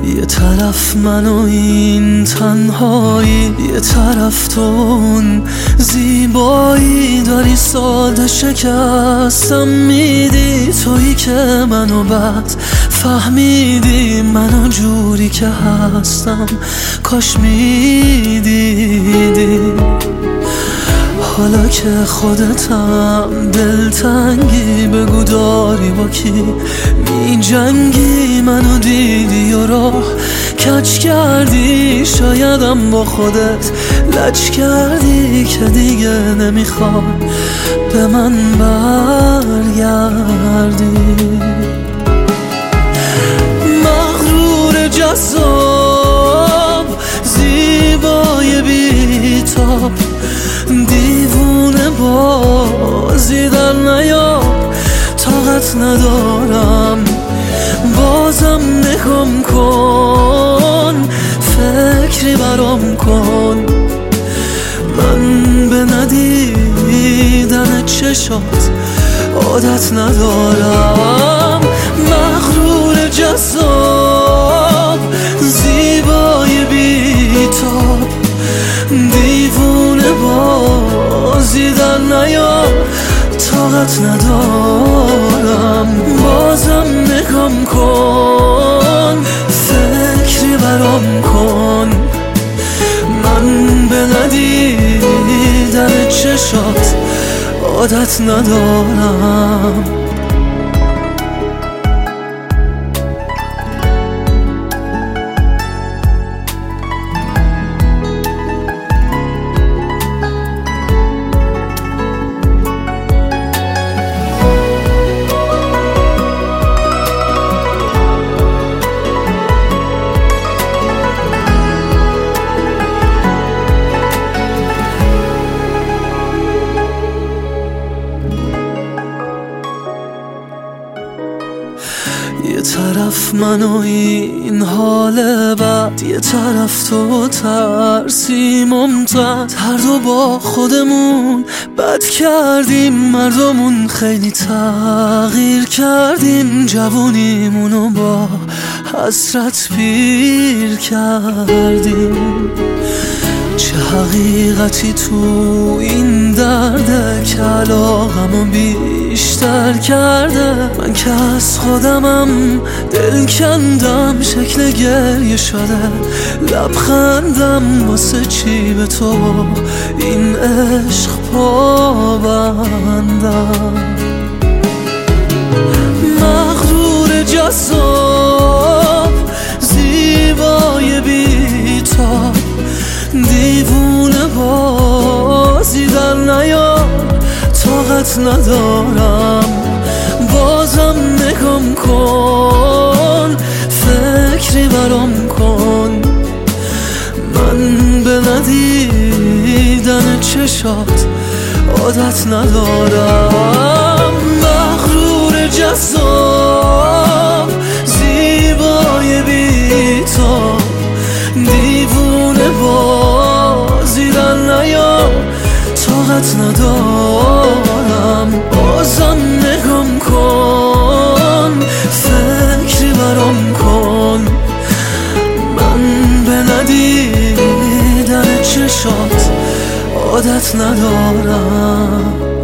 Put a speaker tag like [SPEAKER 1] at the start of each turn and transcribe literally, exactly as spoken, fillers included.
[SPEAKER 1] یه طرف من و این تنهایی، یه طرف تو اون زیبایی. داری ساده شکستم میدی، تویی که منو بد فهمیدی، منو جوری که هستم کاش میدیدی. حالا که خودتم دلتنگی، بگو داری با کی می جنگی؟ منو دیدی و راه کج کردی، شایدم با خودت لج کردی که دیگه نمیخوای به من برگردی. مغرور جذاب زیبای بی‌تاب، دیوونه بازی در نیار، طاقت ندارم بازم نگام کن، فکری برام کن. من به ندیدن چشات عادت ندارم. مغرور جذاب زیبای بی‌تاب، دیوونه بازی در نیار، طاقت ندارم بازم نگام کن، فکری برام کن. من به ندیدن چشات عادت ندارم. یه طرف من و این حال بد، یه طرف تو ترسی ممتد. هر دو با خودمون بد کردیم، مردمون خیلی تغییر کردیم، جوونیمونو با حسرت پیر کردیم. چه حقیقتی تو این درده که علاقمو بیشتر کرده؟ من که از خودمم دل کندم، شکل گریه شده لبخندم. واسه چی به تو این عشق پابندم؟ مغرور جذاب زیبای بی‌تاب، دیوونه بازی در نیار، طاقت ندارم بازم نگام کن، فکری برام کن. من به ندیدن چشات عادت ندارم. مغرور جذاب زیبای بی‌تاب، دیوونه بازی در نیار، طاقت ندارم بازم نگام کن، فکری برام کن. من به ندیدن چشات عادت ندارم.